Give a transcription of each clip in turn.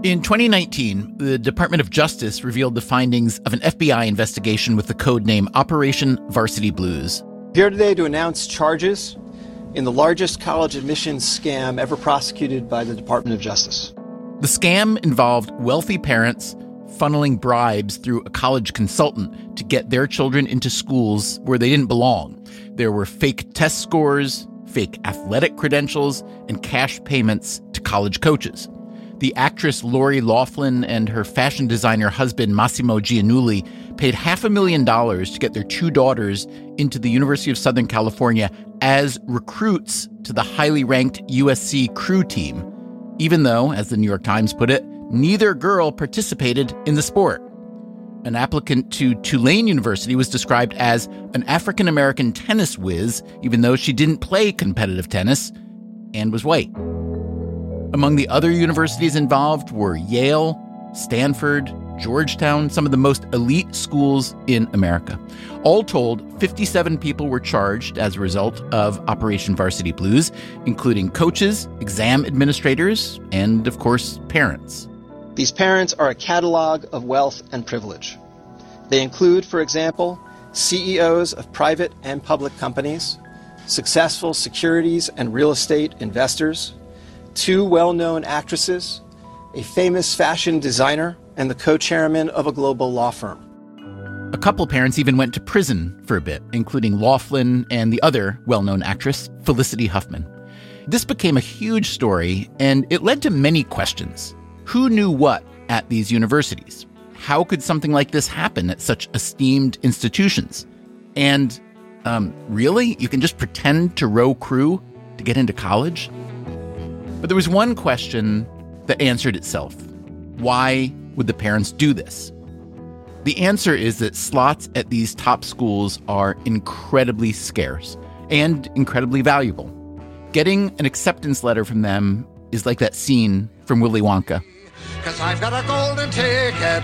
In 2019, the Department of Justice revealed the findings of an FBI investigation with the code name Operation Varsity Blues. Here today to announce charges in the largest college admissions scam ever prosecuted by the Department of Justice. The scam involved wealthy parents funneling bribes through a college consultant to get their children into schools where they didn't belong. There were fake test scores, fake athletic credentials, and cash payments to college coaches. The actress Lori Loughlin and her fashion designer husband Massimo Giannulli paid $500,000 to get their two daughters into the University of Southern California as recruits to the highly ranked USC crew team, even though, as the New York Times put it, neither girl participated in the sport. An applicant to Tulane University was described as an African-American tennis whiz, even though she didn't play competitive tennis and was white. Among the other universities involved were Yale, Stanford, Georgetown, some of the most elite schools in America. All told, 57 people were charged as a result of Operation Varsity Blues, including coaches, exam administrators, and, of course, parents. These parents are a catalog of wealth and privilege. They include, for example, CEOs of private and public companies, successful securities and real estate investors, two well-known actresses, a famous fashion designer, and the co-chairman of a global law firm. A couple parents even went to prison for a bit, including Loughlin and the other well-known actress, Felicity Huffman. This became a huge story, and it led to many questions. Who knew what at these universities? How could something like this happen at such esteemed institutions? And, really? You can just pretend to row crew to get into college? But there was one question that answered itself. Why would the parents do this? The answer is that slots at these top schools are incredibly scarce and incredibly valuable. Getting an acceptance letter from them is like that scene from Willy Wonka. 'Cause I've got a golden ticket.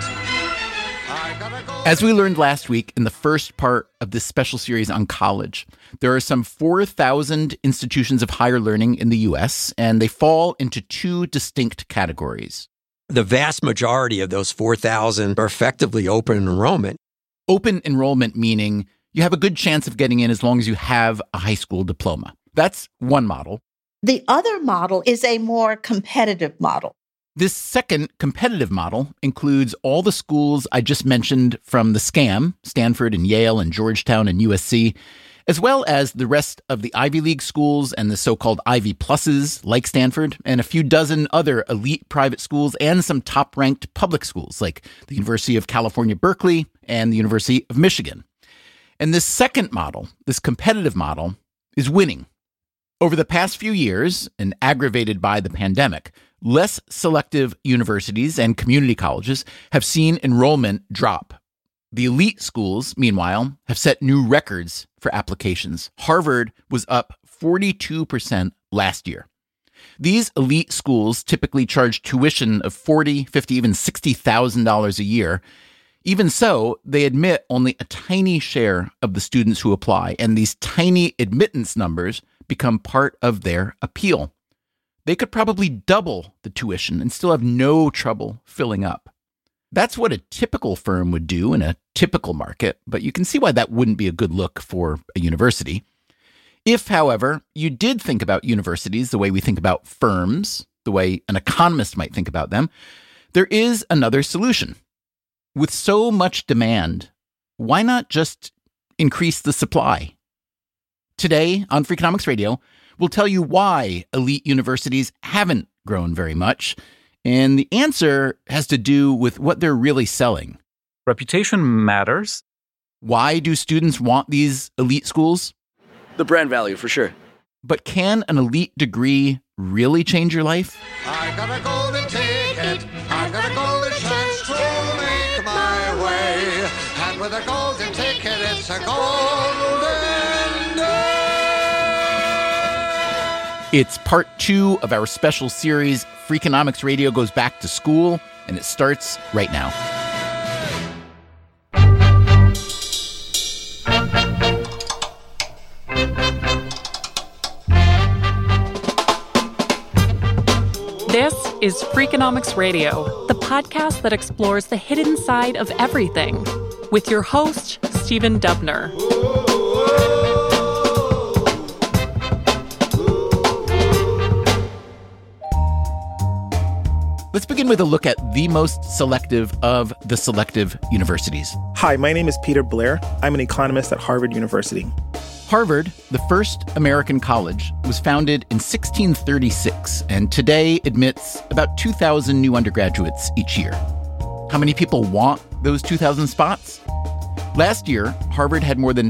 As we learned last week in the first part of this special series on college, there are some 4,000 institutions of higher learning in the U.S., and they fall into two distinct categories. The vast majority of those 4,000 are effectively open enrollment. Open enrollment meaning you have a good chance of getting in as long as you have a high school diploma. That's one model. The other model is a more competitive model. This second competitive model includes all the schools I just mentioned from the scam, Stanford and Yale and Georgetown and USC, as well as the rest of the Ivy League schools and the so-called Ivy Pluses like Stanford, and a few dozen other elite private schools and some top-ranked public schools like the University of California, Berkeley and the University of Michigan. And this second model, this competitive model, is winning. Over the past few years, and aggravated by the pandemic, less selective universities and community colleges have seen enrollment drop. The elite schools, meanwhile, have set new records for applications. Harvard was up 42% last year. These elite schools typically charge tuition of $40,000, $50,000, even $60,000 a year. Even so, they admit only a tiny share of the students who apply, and these tiny admittance numbers become part of their appeal. They could probably double the tuition and still have no trouble filling up. That's what a typical firm would do in a typical market, but you can see why that wouldn't be a good look for a university. If, however, you did think about universities the way we think about firms, the way an economist might think about them, there is another solution. With so much demand, why not just increase the supply? Today on Freakonomics Radio, we'll tell you why elite universities haven't grown very much, and the answer has to do with what they're really selling. Reputation matters. Why do students want these elite schools? The brand value, for sure. But can an elite degree really change your life? I've got a golden ticket. I've got a golden chance to make my way. And with a golden ticket, it's a golden day. It's part 2 of our special series, Freakonomics Radio Goes Back to School, and it starts right now. This is Freakonomics Radio, the podcast that explores the hidden side of everything, with your host, Stephen Dubner. Let's begin with a look at the most selective of the selective universities. Hi, my name is Peter Blair. I'm an economist at Harvard University. Harvard, the first American college, was founded in 1636 and today admits about 2,000 new undergraduates each year. How many people want those 2,000 spots? Last year, Harvard had more than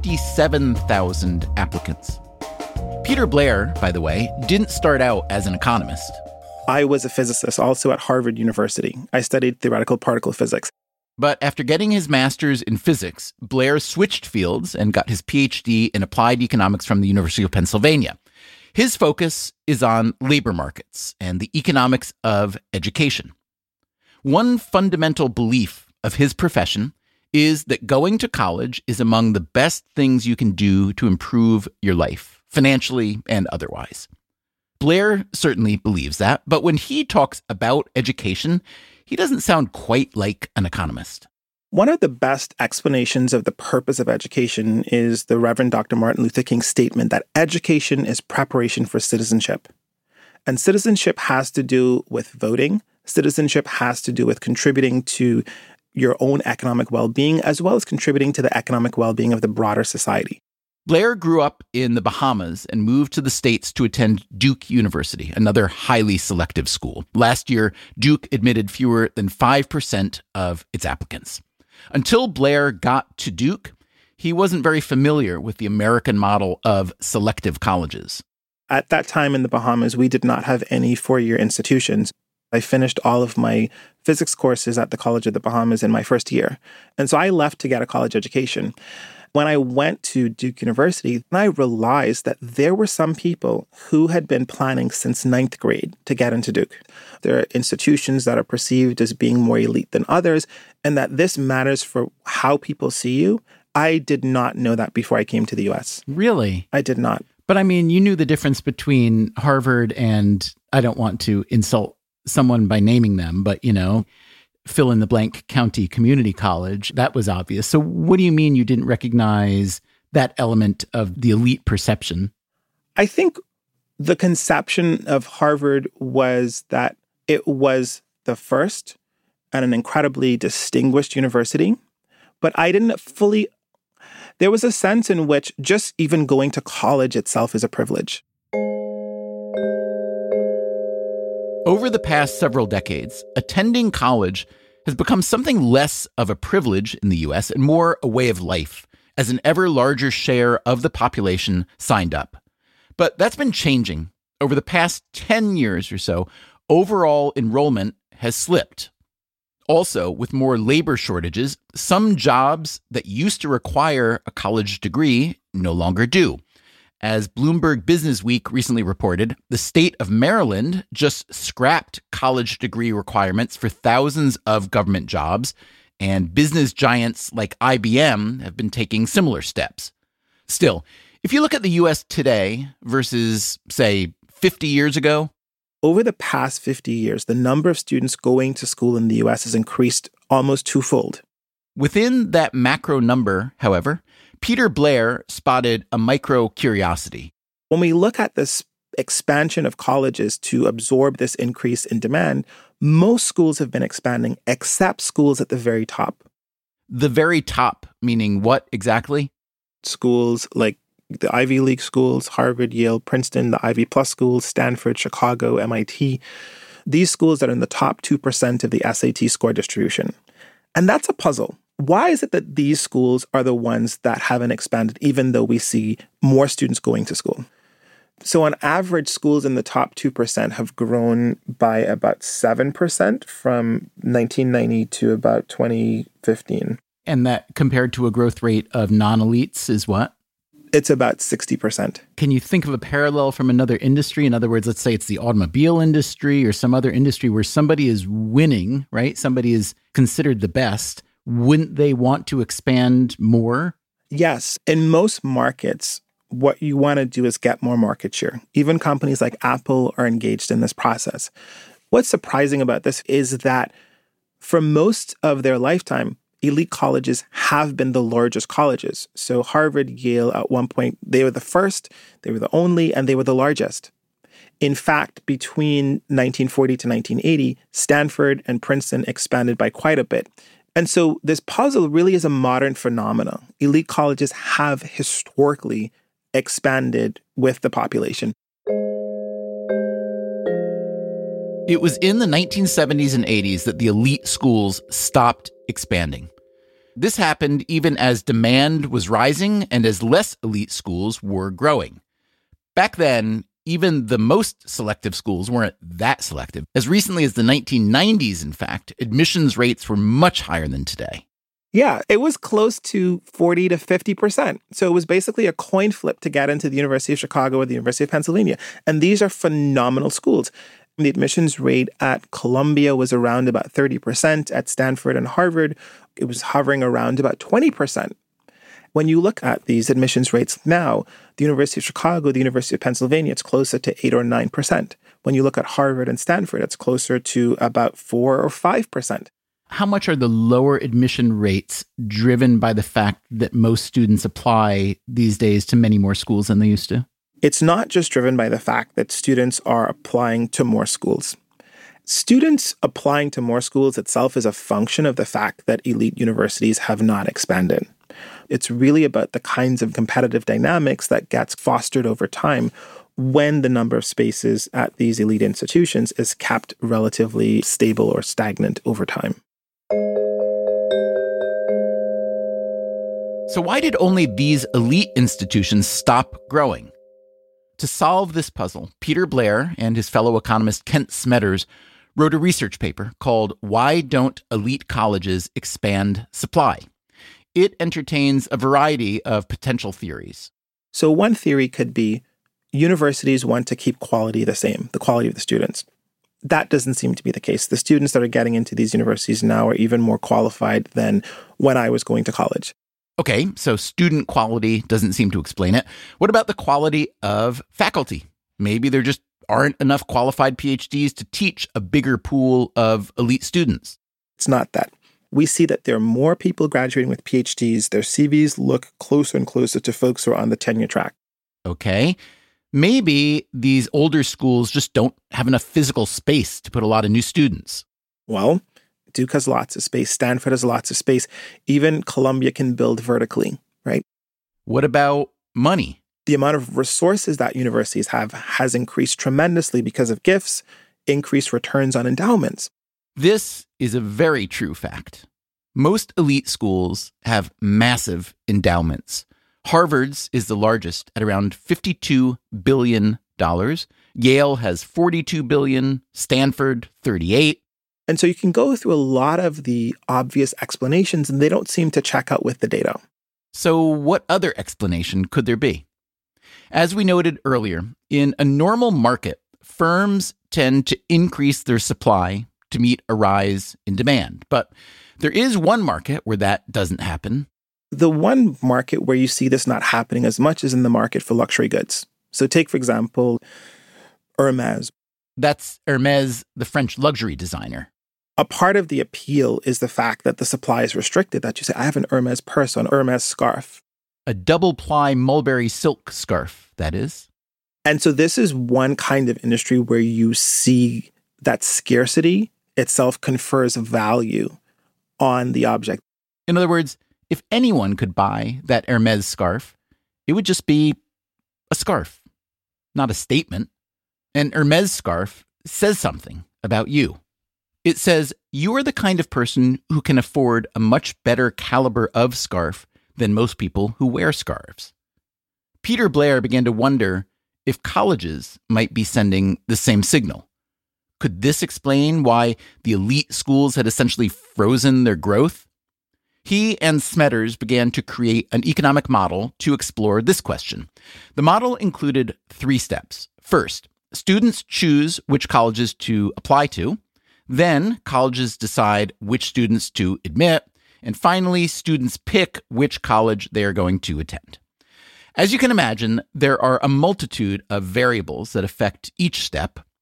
57,000 applicants. Peter Blair, by the way, didn't start out as an economist. I was a physicist also at Harvard University. I studied theoretical particle physics. But after getting his master's in physics, Blair switched fields and got his PhD in applied economics from the University of Pennsylvania. His focus is on labor markets and the economics of education. One fundamental belief of his profession is that going to college is among the best things you can do to improve your life, financially and otherwise. Blair certainly believes that, but when he talks about education, he doesn't sound quite like an economist. One of the best explanations of the purpose of education is the Reverend Dr. Martin Luther King's statement that education is preparation for citizenship. And citizenship has to do with voting. Citizenship has to do with contributing to your own economic well-being, as well as contributing to the economic well-being of the broader society. Blair grew up in the Bahamas and moved to the States to attend Duke University, another highly selective school. Last year, Duke admitted fewer than 5% of its applicants. Until Blair got to Duke, he wasn't very familiar with the American model of selective colleges. At that time in the Bahamas, we did not have any four-year institutions. I finished all of my physics courses at the College of the Bahamas in my first year. And so I left to get a college education. When I went to Duke University, I realized that there were some people who had been planning since ninth grade to get into Duke. There are institutions that are perceived as being more elite than others, and that this matters for how people see you. I did not know that before I came to the U.S. Really? I did not. But I mean, you knew the difference between Harvard and, I don't want to insult someone by naming them, but, fill in the blank county community college. That was obvious. So what do you mean you didn't recognize that element of the elite perception? I think the conception of Harvard was that it was the first and an incredibly distinguished university. But I didn't fully... There was a sense in which just even going to college itself is a privilege. Over the past several decades, attending college has become something less of a privilege in the U.S. and more a way of life, as an ever larger share of the population signed up. But that's been changing. Over the past 10 years or so, overall enrollment has slipped. Also, with more labor shortages, some jobs that used to require a college degree no longer do. As Bloomberg Businessweek recently reported, the state of Maryland just scrapped college degree requirements for thousands of government jobs, and business giants like IBM have been taking similar steps. Still, if you look at the U.S. today versus, say, 50 years ago, over the past 50 years, the number of students going to school in the U.S. has increased almost twofold. Within that macro number, however, Peter Blair spotted a micro curiosity. When we look at this expansion of colleges to absorb this increase in demand, most schools have been expanding except schools at the very top. The very top, meaning what exactly? Schools like the Ivy League schools, Harvard, Yale, Princeton, the Ivy Plus schools, Stanford, Chicago, MIT. These schools are in the top 2% of the SAT score distribution. And that's a puzzle. Why is it that these schools are the ones that haven't expanded, even though we see more students going to school? So on average, schools in the top 2% have grown by about 7% from 1990 to about 2015. And that compared to a growth rate of non-elites is what? It's about 60%. Can you think of a parallel from another industry? In other words, let's say it's the automobile industry or some other industry where somebody is winning, right? Somebody is considered the best. Wouldn't they want to expand more? Yes. In most markets, what you want to do is get more market share. Even companies like Apple are engaged in this process. What's surprising about this is that for most of their lifetime, elite colleges have been the largest colleges. So Harvard, Yale, at one point, they were the first, they were the only, and they were the largest. In fact, between 1940 to 1980, Stanford and Princeton expanded by quite a bit. And so this puzzle really is a modern phenomenon. Elite colleges have historically expanded with the population. It was in the 1970s and 80s that the elite schools stopped expanding. This happened even as demand was rising and as less elite schools were growing. Back then, even the most selective schools weren't that selective. As recently as the 1990s, in fact, admissions rates were much higher than today. Yeah, it was close to 40 to 50%. So it was basically a coin flip to get into the University of Chicago or the University of Pennsylvania. And these are phenomenal schools. The admissions rate at Columbia was around about 30%. At Stanford and Harvard, it was hovering around about 20%. When you look at these admissions rates now, the University of Chicago, the University of Pennsylvania, it's closer to 8 or 9%. When you look at Harvard and Stanford, it's closer to about 4 or 5%. How much are the lower admission rates driven by the fact that most students apply these days to many more schools than they used to? It's not just driven by the fact that students are applying to more schools. Students applying to more schools itself is a function of the fact that elite universities have not expanded. It's really about the kinds of competitive dynamics that gets fostered over time when the number of spaces at these elite institutions is kept relatively stable or stagnant over time. So why did only these elite institutions stop growing? To solve this puzzle, Peter Blair and his fellow economist Kent Smetters wrote a research paper called Why Don't Elite Colleges Expand Supply? It entertains a variety of potential theories. So one theory could be universities want to keep quality the same, the quality of the students. That doesn't seem to be the case. The students that are getting into these universities now are even more qualified than when I was going to college. Okay, so student quality doesn't seem to explain it. What about the quality of faculty? Maybe there just aren't enough qualified PhDs to teach a bigger pool of elite students. It's not that. We see that there are more people graduating with PhDs. Their CVs look closer and closer to folks who are on the tenure track. Okay, maybe these older schools just don't have enough physical space to put a lot of new students. Well, Duke has lots of space. Stanford has lots of space. Even Columbia can build vertically, right? What about money? The amount of resources that universities have has increased tremendously because of gifts, increased returns on endowments. This is a very true fact. Most elite schools have massive endowments. Harvard's is the largest at around $52 billion. Yale has $42 billion, Stanford, $38. And so you can go through a lot of the obvious explanations, and they don't seem to check out with the data. So what other explanation could there be? As we noted earlier, in a normal market, firms tend to increase their supply to meet a rise in demand. But there is one market where that doesn't happen. The one market where you see this not happening as much is in the market for luxury goods. So take, for example, Hermès. That's Hermès, the French luxury designer. A part of the appeal is the fact that the supply is restricted, that you say, I have an Hermès purse or an Hermès scarf. A double-ply mulberry silk scarf, that is. And so this is one kind of industry where you see that scarcity itself confers value on the object. In other words, if anyone could buy that Hermès scarf, it would just be a scarf, not a statement. An Hermès scarf says something about you. It says you are the kind of person who can afford a much better caliber of scarf than most people who wear scarves. Peter Blair began to wonder if colleges might be sending the same signal. Could this explain why the elite schools had essentially frozen their growth? He and Smetters began to create an economic model to explore this question. The model included 3 steps. First, students choose which colleges to apply to. Then, colleges decide which students to admit. And finally, students pick which college they are going to attend. As you can imagine, there are a multitude of variables that affect each step.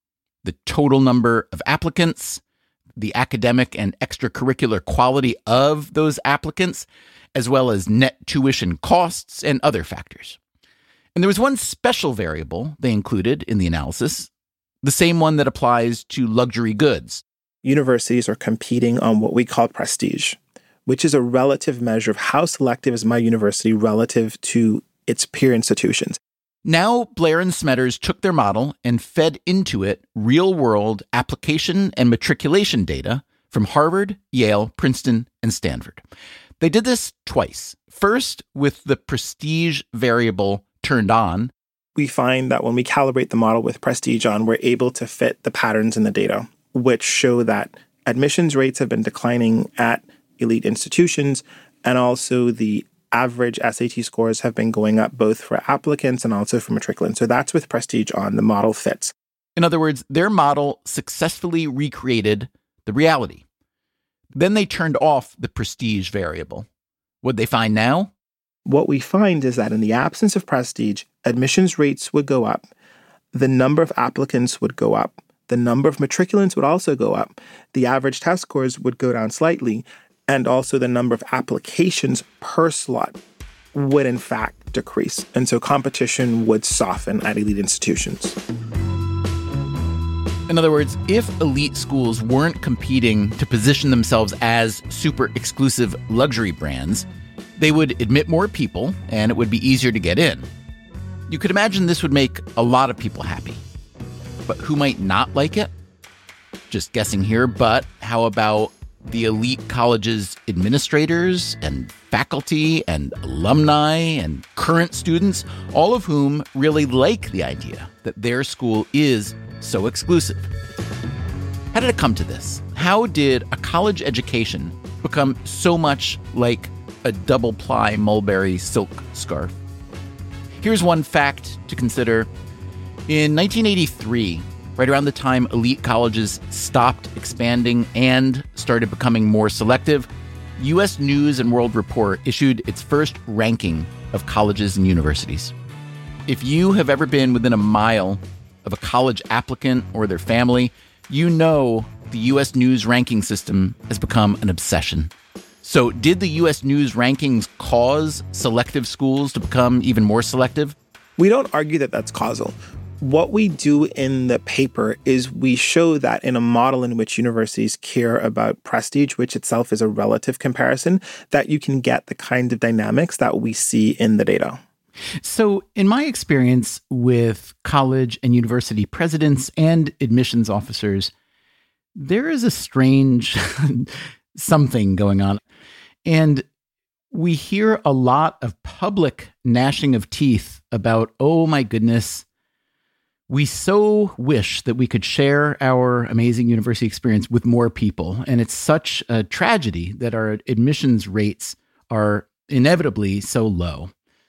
the total number of applicants, the academic and extracurricular quality of those applicants, as well as net tuition costs and other factors. And there was one special variable they included in the analysis, the same one that applies to luxury goods. Universities are competing on what we call prestige, which is a relative measure of how selective is my university relative to its peer institutions. Now, Blair and Smetters took their model and fed into it real-world application and matriculation data from Harvard, Yale, Princeton, and Stanford. They did this twice. First, with the prestige variable turned on. We find that when we calibrate the model with prestige on, we're able to fit the patterns in the data, which show that admissions rates have been declining at elite institutions, and also the average SAT scores have been going up both for applicants and also for matriculants. So that's with prestige on. The model fits. In other words, their model successfully recreated the reality. Then they turned off the prestige variable. What'd they find now? What we find is that in the absence of prestige, admissions rates would go up, the number of applicants would go up, the number of matriculants would also go up, the average test scores would go down slightly, and also the number of applications per slot would in fact decrease. And so competition would soften at elite institutions. In other words, if elite schools weren't competing to position themselves as super exclusive luxury brands, they would admit more people and it would be easier to get in. You could imagine this would make a lot of people happy. But who might not like it? Just guessing here, but how about the elite college's administrators and faculty and alumni and current students, all of whom really like the idea that their school is so exclusive? How did it come to this? How did a college education become so much like a double-ply mulberry silk scarf? Here's one fact to consider. In 1983, right around the time elite colleges stopped expanding and started becoming more selective, U.S. News and World Report issued its first ranking of colleges and universities. If you have ever been within a mile of a college applicant or their family, you know the U.S. News ranking system has become an obsession. So did the U.S. News rankings cause selective schools to become even more selective? We don't argue that that's causal. What we do in the paper is we show that in a model in which universities care about prestige, which itself is a relative comparison, that you can get the kind of dynamics that we see in the data. So in my experience with college and university presidents and admissions officers, there is a strange something going on. And we hear a lot of public gnashing of teeth about, oh my goodness, we so wish that we could share our amazing university experience with more people. And it's such a tragedy that our admissions rates are inevitably so low.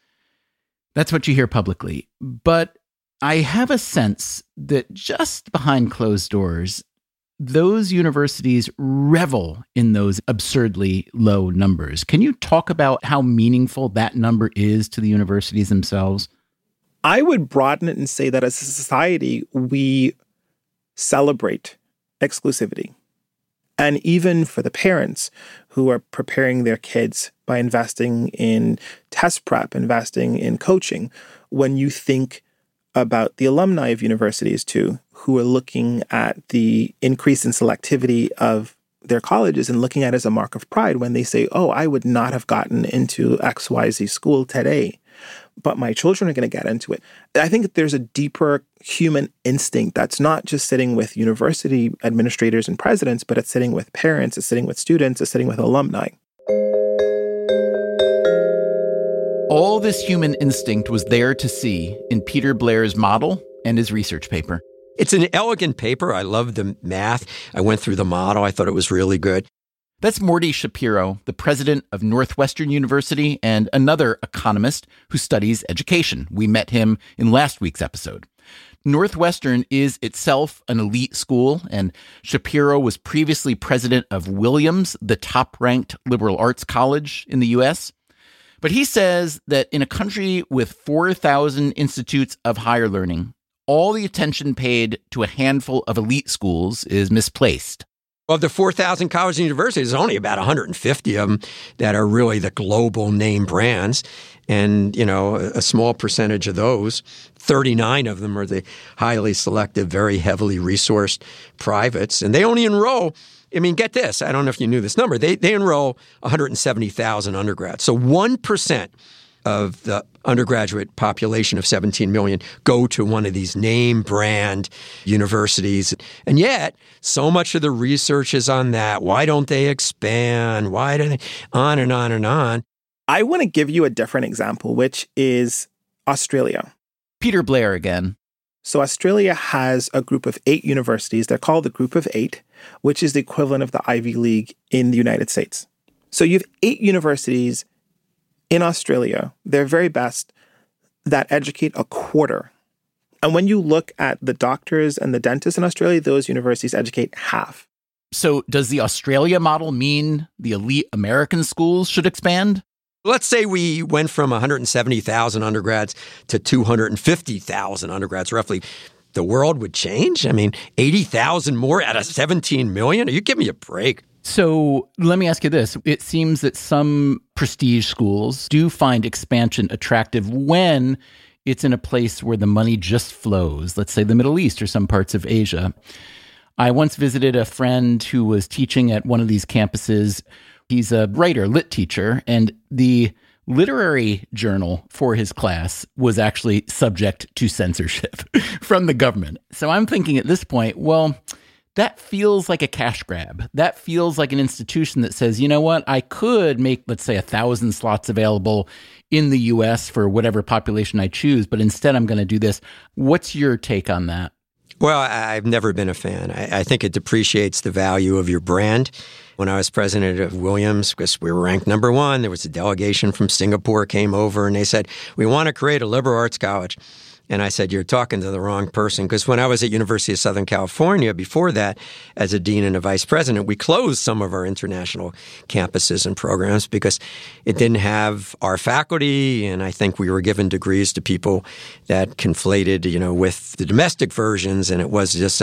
That's what you hear publicly. But I have a sense that just behind closed doors, those universities revel in those absurdly low numbers. Can you talk about how meaningful that number is to the universities themselves? I would broaden it and say that as a society, we celebrate exclusivity. And even for the parents who are preparing their kids by investing in test prep, investing in coaching, when you think about the alumni of universities too, who are looking at the increase in selectivity of their colleges and looking at it as a mark of pride when they say, oh, I would not have gotten into XYZ school today, but my children are going to get into it. I think that there's a deeper human instinct that's not just sitting with university administrators and presidents, but it's sitting with parents, it's sitting with students, it's sitting with alumni. All this human instinct was there to see in Peter Blair's model and his research paper. It's an elegant paper. I love the math. I went through the model. I thought it was really good. That's Morty Shapiro, the president of Northwestern University and another economist who studies education. We met him in last week's episode. Northwestern is itself an elite school, and Shapiro was previously president of Williams, the top-ranked liberal arts college in the U.S. But he says that in a country with 4,000 institutes of higher learning, all the attention paid to a handful of elite schools is misplaced. Of the 4,000 colleges and universities, there's only about 150 of them that are really the global name brands. And, a small percentage of those, 39 of them are the highly selective, very heavily resourced privates. And they only enroll, get this, I don't know if you knew this number, they enroll 170,000 undergrads. So 1% of the undergraduate population of 17 million go to one of these name brand universities. And yet, so much of the research is on that. Why don't they expand? Why do they? On and on and on. I want to give you a different example, which is Australia. Peter Blair again. So Australia has a group of 8 universities. They're called the Group of 8, which is the equivalent of the Ivy League in the United States. So you have 8 universities in Australia, their very best, that educate a quarter. And when you look at the doctors and the dentists in Australia, those universities educate half. So does the Australia model mean the elite American schools should expand? Let's say we went from 170,000 undergrads to 250,000 undergrads, roughly. The world would change? 80,000 more out of 17 million? Are you giving me a break? So let me ask you this. It seems that some prestige schools do find expansion attractive when it's in a place where the money just flows, let's say the Middle East or some parts of Asia. I once visited a friend who was teaching at one of these campuses. He's a writer, lit teacher, and the literary journal for his class was actually subject to censorship from the government. So I'm thinking at this point, well, that feels like a cash grab. That feels like an institution that says, you know what, I could make, let's say, 1,000 slots available in the U.S. for whatever population I choose, but instead I'm going to do this. What's your take on that? Well, I've never been a fan. I think it depreciates the value of your brand. When I was president of Williams, because we were ranked number 1, there was a delegation from Singapore came over and they said, we want to create a liberal arts college. And I said, you're talking to the wrong person. Because when I was at University of Southern California, before that, as a dean and a vice president, we closed some of our international campuses and programs because it didn't have our faculty. And I think we were giving degrees to people that conflated, with the domestic versions. And it was just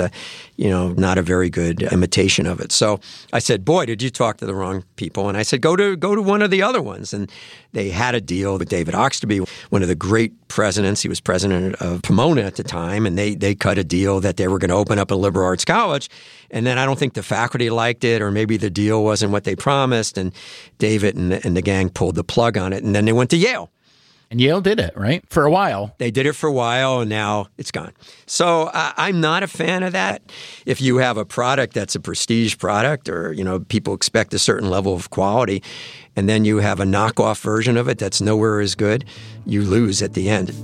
not a very good imitation of it. So I said, boy, did you talk to the wrong people? And I said, go to one of the other ones. And they had a deal with David Oxtoby, one of the great presidents. He was president of Pomona at the time, and they cut a deal that they were going to open up a liberal arts college. And then I don't think the faculty liked it, or maybe the deal wasn't what they promised, and David and the gang pulled the plug on it. And then they went to Yale. And Yale did it, right? For a while. They did it for a while, and now it's gone. So I'm not a fan of that. If you have a product that's a prestige product or, people expect a certain level of quality, and then you have a knockoff version of it that's nowhere as good, you lose at the end.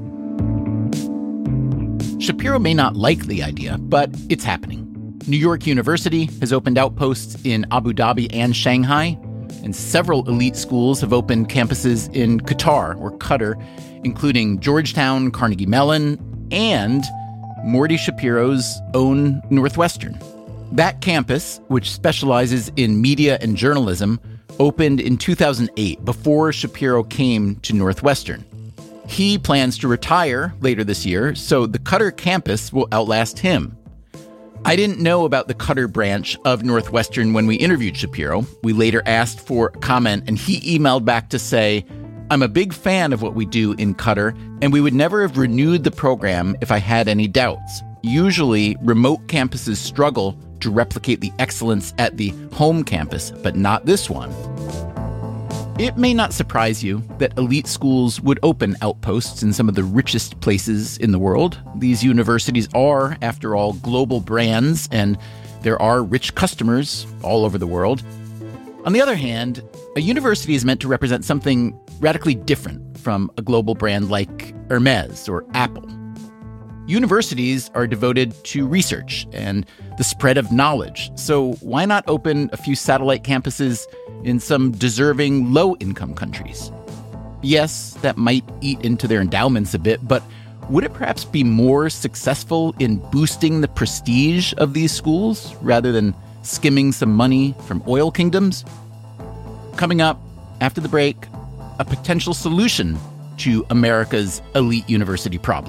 Shapiro may not like the idea, but it's happening. New York University has opened outposts in Abu Dhabi and Shanghai, and several elite schools have opened campuses in Qatar, including Georgetown, Carnegie Mellon, and Morty Shapiro's own Northwestern. That campus, which specializes in media and journalism, opened in 2008, before Shapiro came to Northwestern. He plans to retire later this year, so the Qatar campus will outlast him. I didn't know about the Qatar branch of Northwestern when we interviewed Shapiro. We later asked for a comment, and he emailed back to say, I'm a big fan of what we do in Qatar, and we would never have renewed the program if I had any doubts. Usually, remote campuses struggle to replicate the excellence at the home campus, but not this one. It may not surprise you that elite schools would open outposts in some of the richest places in the world. These universities are, after all, global brands, and there are rich customers all over the world. On the other hand, a university is meant to represent something radically different from a global brand like Hermes or Apple. Universities are devoted to research and the spread of knowledge, so why not open a few satellite campuses in some deserving low-income countries? Yes, that might eat into their endowments a bit, but would it perhaps be more successful in boosting the prestige of these schools rather than skimming some money from oil kingdoms? Coming up after the break, a potential solution to America's elite university problem.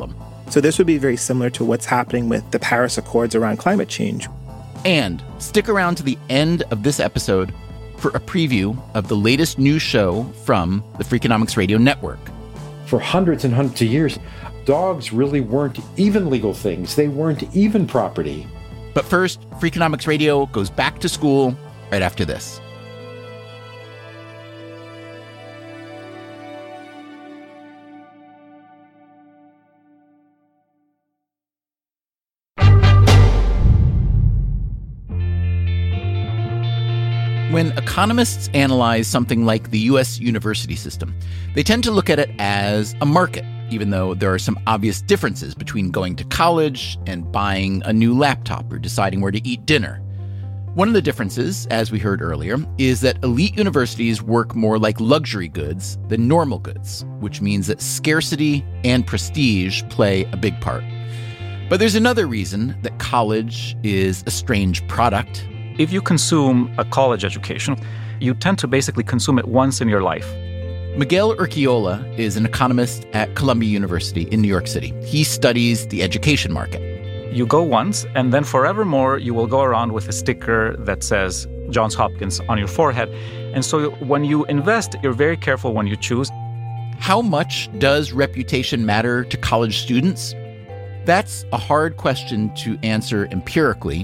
So this would be very similar to what's happening with the Paris Accords around climate change. And stick around to the end of this episode for a preview of the latest news show from the Freakonomics Radio Network. For hundreds and hundreds of years, dogs really weren't even legal things. They weren't even property. But first, Freakonomics Radio goes back to school right after this. When economists analyze something like the U.S. university system, they tend to look at it as a market, even though there are some obvious differences between going to college and buying a new laptop or deciding where to eat dinner. One of the differences, as we heard earlier, is that elite universities work more like luxury goods than normal goods, which means that scarcity and prestige play a big part. But there's another reason that college is a strange product. If you consume a college education, you tend to basically consume it once in your life. Miguel Urquiola is an economist at Columbia University in New York City. He studies the education market. You go once, and then forevermore, you will go around with a sticker that says Johns Hopkins on your forehead. And so when you invest, you're very careful when you choose. How much does reputation matter to college students? That's a hard question to answer empirically.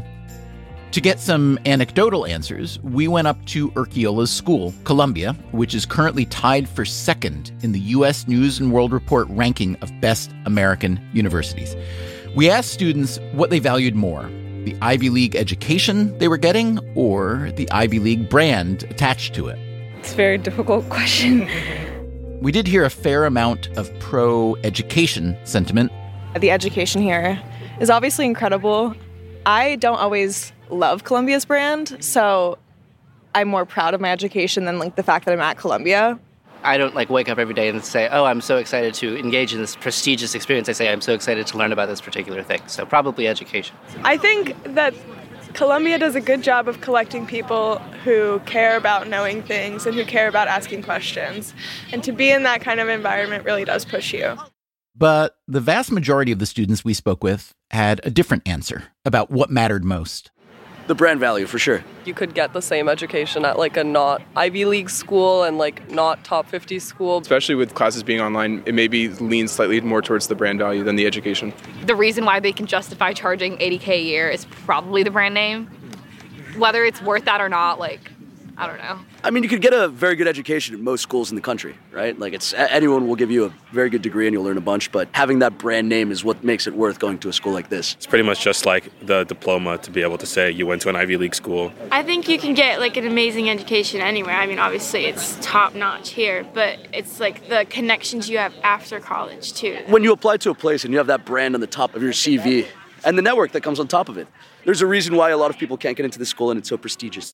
To get some anecdotal answers, we went up to Urquiola's school, Columbia, which is currently tied for second in the U.S. News & World Report ranking of best American universities. We asked students what they valued more, the Ivy League education they were getting or the Ivy League brand attached to it. It's a very difficult question. We did hear a fair amount of pro-education sentiment. The education here is obviously incredible. I don't always love Columbia's brand, so I'm more proud of my education than the fact that I'm at Columbia. I don't wake up every day and say, oh, I'm so excited to engage in this prestigious experience. I say, I'm so excited to learn about this particular thing. So probably education. I think that Columbia does a good job of collecting people who care about knowing things and who care about asking questions. And to be in that kind of environment really does push you. But the vast majority of the students we spoke with had a different answer about what mattered most. The brand value, for sure. You could get the same education at a not Ivy League school and not top 50 school. Especially with classes being online, it maybe leans slightly more towards the brand value than the education. The reason why they can justify charging $80K a year is probably the brand name. Whether it's worth that or not, I don't know. I mean, you could get a very good education at most schools in the country, right? Anyone will give you a very good degree and you'll learn a bunch, but having that brand name is what makes it worth going to a school like this. It's pretty much just like the diploma to be able to say you went to an Ivy League school. I think you can get an amazing education anywhere. I mean, obviously it's top notch here, but it's the connections you have after college too. When you apply to a place and you have that brand on the top of your CV and the network that comes on top of it, there's a reason why a lot of people can't get into this school and it's so prestigious.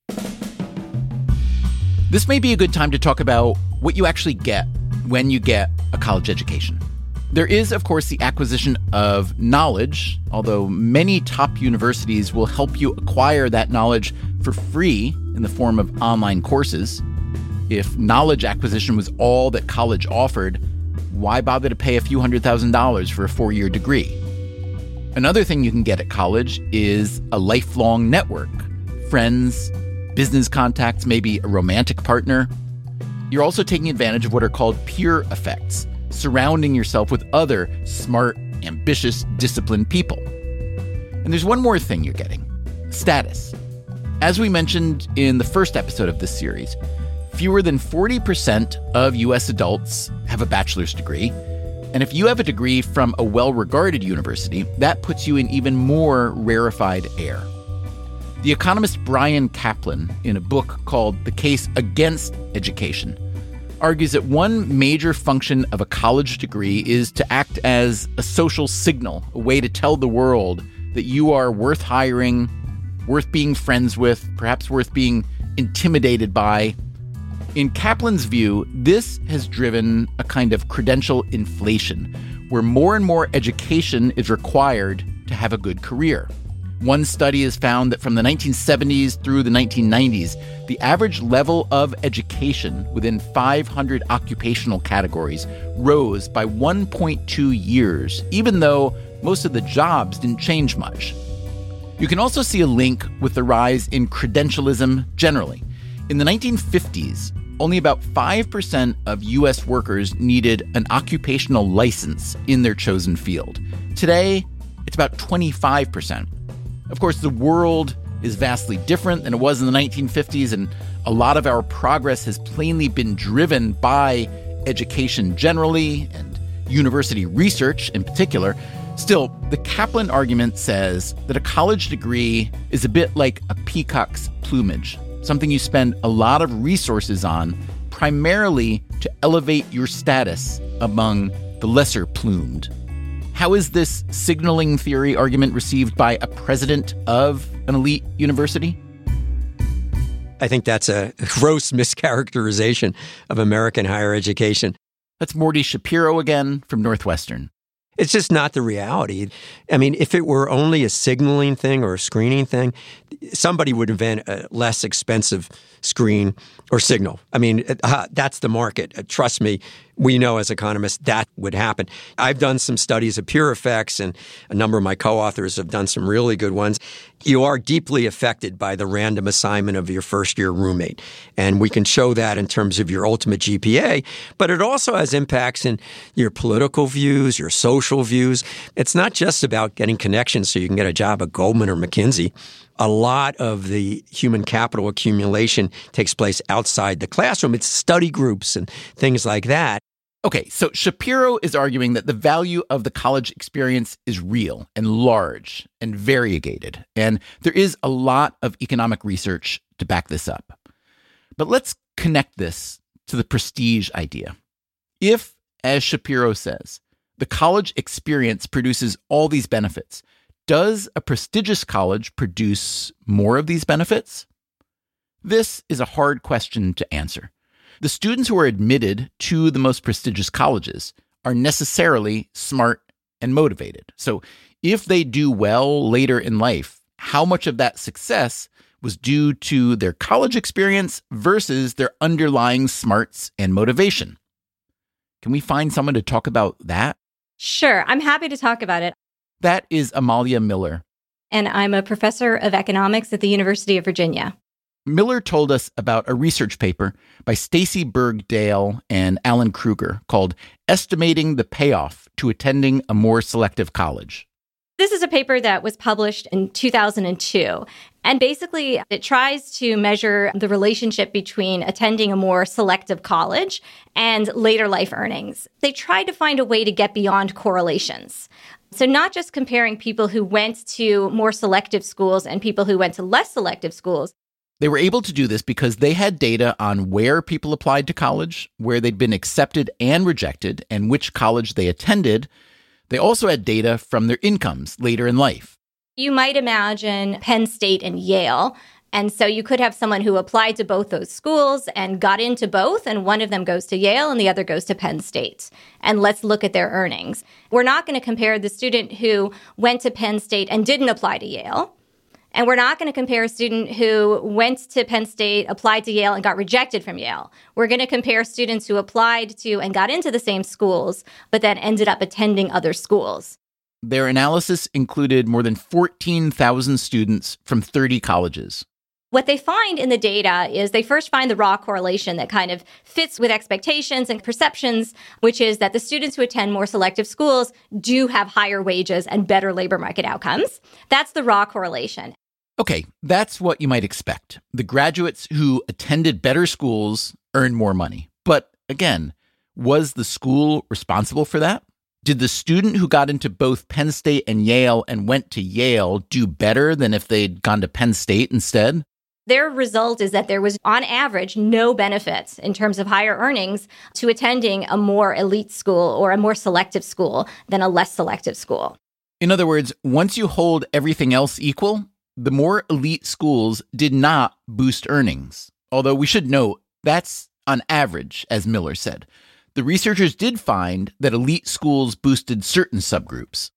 This may be a good time to talk about what you actually get when you get a college education. There is, of course, the acquisition of knowledge, although many top universities will help you acquire that knowledge for free in the form of online courses. If knowledge acquisition was all that college offered, why bother to pay a few $100,000 for a 4-year degree? Another thing you can get at college is a lifelong network. Friends, business contacts, maybe a romantic partner. You're also taking advantage of what are called peer effects, surrounding yourself with other smart, ambitious, disciplined people. And there's one more thing you're getting: status. As we mentioned in the first episode of this series, fewer than 40% of U.S. adults have a bachelor's degree. And if you have a degree from a well-regarded university, that puts you in even more rarefied air. The economist Bryan Caplan, in a book called The Case Against Education, argues that one major function of a college degree is to act as a social signal, a way to tell the world that you are worth hiring, worth being friends with, perhaps worth being intimidated by. In Caplan's view, this has driven a kind of credential inflation, where more and more education is required to have a good career, One study has found that from the 1970s through the 1990s, the average level of education within 500 occupational categories rose by 1.2 years, even though most of the jobs didn't change much. You can also see a link with the rise in credentialism generally. In the 1950s, only about 5% of U.S. workers needed an occupational license in their chosen field. Today, it's about 25%. Of course, the world is vastly different than it was in the 1950s, and a lot of our progress has plainly been driven by education generally and university research in particular. Still, the Kaplan argument says that a college degree is a bit like a peacock's plumage, something you spend a lot of resources on, primarily to elevate your status among the lesser plumed. How is this signaling theory argument received by a president of an elite university? I think that's a gross mischaracterization of American higher education. That's Morty Shapiro again from Northwestern. It's just not the reality. I mean, if it were only a signaling thing or a screening thing, somebody would invent a less expensive screen or signal. I mean, that's the market. Trust me, we know as economists that would happen. I've done some studies of peer effects, and a number of my co-authors have done some really good ones. You are deeply affected by the random assignment of your first-year roommate, and we can show that in terms of your ultimate GPA, but it also has impacts in your political views, your social views. It's not just about getting connections so you can get a job at Goldman or McKinsey. A lot of the human capital accumulation takes place outside the classroom. It's study groups and things like that. Okay, so Shapiro is arguing that the value of the college experience is real and large and variegated, and there is a lot of economic research to back this up. But let's connect this to the prestige idea. If, as Shapiro says, the college experience produces all these benefits, does a prestigious college produce more of these benefits? This is a hard question to answer. The students who are admitted to the most prestigious colleges are necessarily smart and motivated. So if they do well later in life, how much of that success was due to their college experience versus their underlying smarts and motivation? Can we find someone to talk about that? Sure, I'm happy to talk about it. That is Amalia Miller. And I'm a professor of economics at the University of Virginia. Miller told us about a research paper by Stacy Berg-Dale and Alan Kruger called Estimating the Payoff to Attending a More Selective College. This is a paper that was published in 2002. And basically, it tries to measure the relationship between attending a more selective college and later life earnings. They tried to find a way to get beyond correlations. So not just comparing people who went to more selective schools and people who went to less selective schools. They were able to do this because they had data on where people applied to college, where they'd been accepted and rejected, and which college they attended. They also had data from their incomes later in life. You might imagine Penn State and Yale. And so you could have someone who applied to both those schools and got into both, and one of them goes to Yale and the other goes to Penn State. And let's look at their earnings. We're not going to compare the student who went to Penn State and didn't apply to Yale. And we're not going to compare a student who went to Penn State, applied to Yale, and got rejected from Yale. We're going to compare students who applied to and got into the same schools, but then ended up attending other schools. Their analysis included more than 14,000 students from 30 colleges. What they find in the data is they first find the raw correlation that kind of fits with expectations and perceptions, which is that the students who attend more selective schools do have higher wages and better labor market outcomes. That's the raw correlation. Okay, that's what you might expect. The graduates who attended better schools earned more money. But again, was the school responsible for that? Did the student who got into both Penn State and Yale and went to Yale do better than if they'd gone to Penn State instead? Their result is that there was, on average, no benefits in terms of higher earnings to attending a more elite school or a more selective school than a less selective school. In other words, once you hold everything else equal, the more elite schools did not boost earnings. Although we should note, that's on average, as Miller said. The researchers did find that elite schools boosted certain subgroups.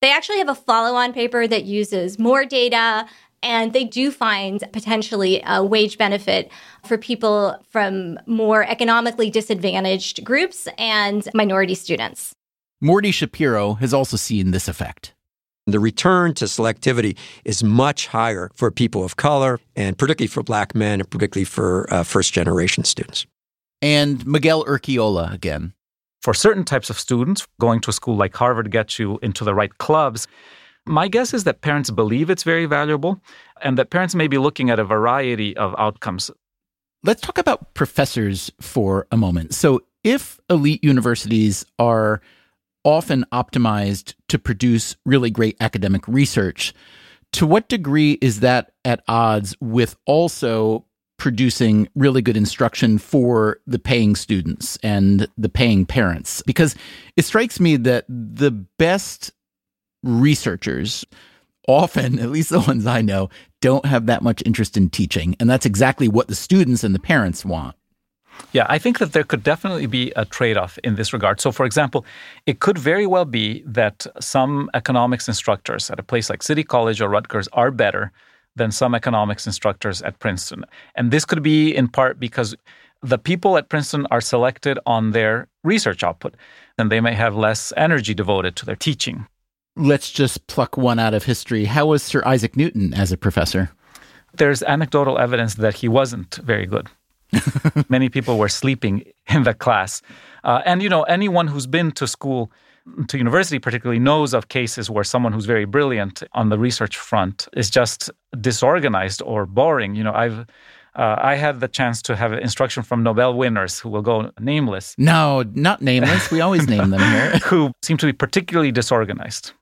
They actually have a follow-on paper that uses more data, and they do find potentially a wage benefit for people from more economically disadvantaged groups and minority students. Morty Shapiro has also seen this effect. The return to selectivity is much higher for people of color, and particularly for Black men, and particularly for first-generation students. And Miguel Urquiola again. For certain types of students, going to a school like Harvard gets you into the right clubs. My guess is that parents believe it's very valuable and that parents may be looking at a variety of outcomes. Let's talk about professors for a moment. So if elite universities are often optimized to produce really great academic research, to what degree is that at odds with also producing really good instruction for the paying students and the paying parents? Because it strikes me that the best researchers often, at least the ones I know, don't have that much interest in teaching. And that's exactly what the students and the parents want. Yeah, I think that there could definitely be a trade-off in this regard. So, for example, it could very well be that some economics instructors at a place like City College or Rutgers are better than some economics instructors at Princeton. And this could be in part because the people at Princeton are selected on their research output, and they may have less energy devoted to their teaching. Let's just pluck one out of history. How was Sir Isaac Newton as a professor? There's anecdotal evidence that he wasn't very good. Many people were sleeping in the class. And, anyone who's been to school, to university particularly, knows of cases where someone who's very brilliant on the research front is just disorganized or boring. I had the chance to have instruction from Nobel winners who will go nameless. No, not nameless. We always name them here. Who seem to be particularly disorganized.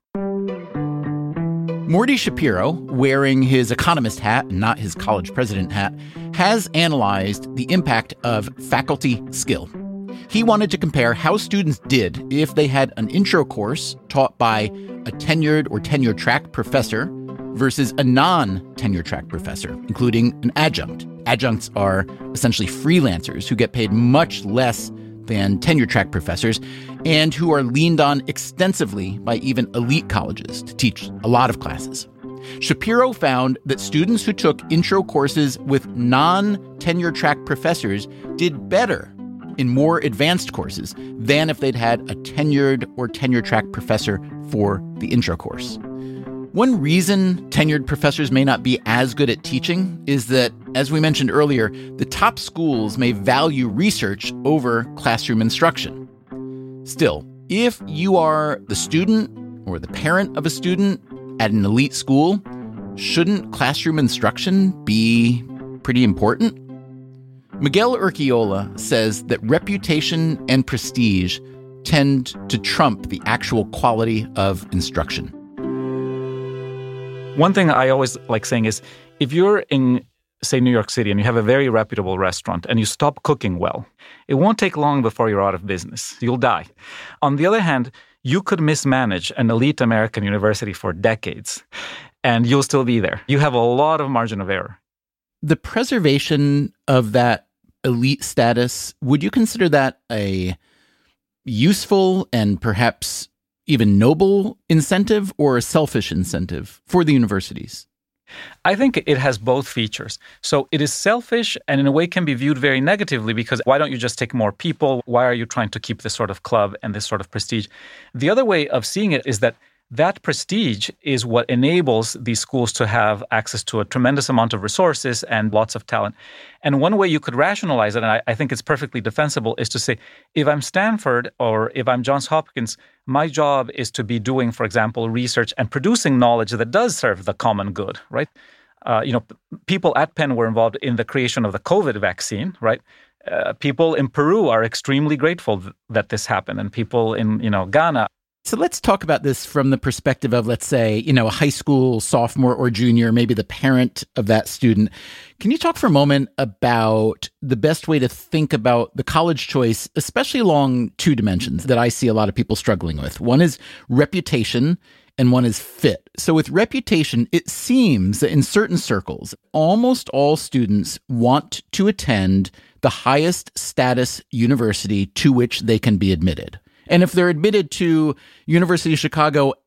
Morty Shapiro, wearing his economist hat and not his college president hat, has analyzed the impact of faculty skill. He wanted to compare how students did if they had an intro course taught by a tenured or tenure-track professor versus a non-tenure-track professor, including an adjunct. Adjuncts are essentially freelancers who get paid much less than tenure-track professors and who are leaned on extensively by even elite colleges to teach a lot of classes. Shapiro found that students who took intro courses with non-tenure-track professors did better in more advanced courses than if they'd had a tenured or tenure-track professor for the intro course. One reason tenured professors may not be as good at teaching is that, as we mentioned earlier, the top schools may value research over classroom instruction. Still, if you are the student or the parent of a student at an elite school, shouldn't classroom instruction be pretty important? Miguel Urquiola says that reputation and prestige tend to trump the actual quality of instruction. One thing I always like saying is, if you're in, say, New York City and you have a very reputable restaurant and you stop cooking well, it won't take long before you're out of business. You'll die. On the other hand, you could mismanage an elite American university for decades and you'll still be there. You have a lot of margin of error. The preservation of that elite status, would you consider that a useful and perhaps even noble incentive or a selfish incentive for the universities? I think it has both features. So it is selfish and in a way can be viewed very negatively because why don't you just take more people? Why are you trying to keep this sort of club and this sort of prestige? The other way of seeing it is that prestige is what enables these schools to have access to a tremendous amount of resources and lots of talent. And one way you could rationalize it, and I think it's perfectly defensible, is to say, if I'm Stanford or if I'm Johns Hopkins, my job is to be doing, for example, research and producing knowledge that does serve the common good, right? People at Penn were involved in the creation of the COVID vaccine, right? People in Peru are extremely grateful that this happened, and people in, Ghana. So let's talk about this from the perspective of, let's say, a high school sophomore or junior, maybe the parent of that student. Can you talk for a moment about the best way to think about the college choice, especially along two dimensions that I see a lot of people struggling with? One is reputation and one is fit. So with reputation, it seems that in certain circles, almost all students want to attend the highest status university to which they can be admitted. And if they're admitted to University of Chicago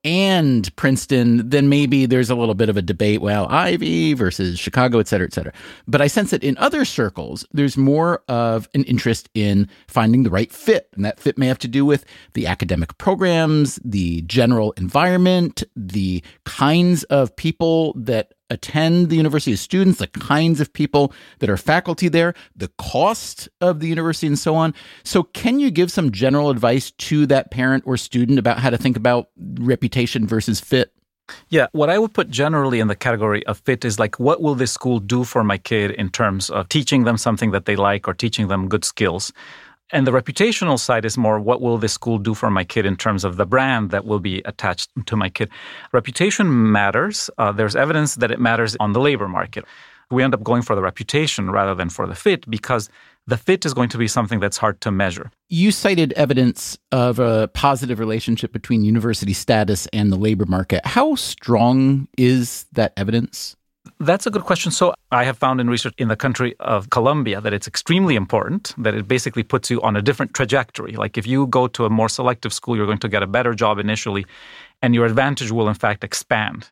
and Princeton, then maybe there's a little bit of a debate. Well, Ivy versus Chicago, et cetera, et cetera. But I sense that in other circles, there's more of an interest in finding the right fit. And that fit may have to do with the academic programs, the general environment, the kinds of people that attend the university as students, the kinds of people that are faculty there, the cost of the university, and so on. So can you give some general advice to that parent or student about how to think about reputation versus fit? Yeah, what I would put generally in the category of fit is like, what will this school do for my kid in terms of teaching them something that they like or teaching them good skills? And the reputational side is more, what will this school do for my kid in terms of the brand that will be attached to my kid? Reputation matters. There's evidence that it matters on the labor market. We end up going for the reputation rather than for the fit because the fit is going to be something that's hard to measure. You cited evidence of a positive relationship between university status and the labor market. How strong is that evidence? That's a good question. So I have found in research in the country of Colombia that it's extremely important, that it basically puts you on a different trajectory. Like if you go to a more selective school, you're going to get a better job initially, and your advantage will in fact expand.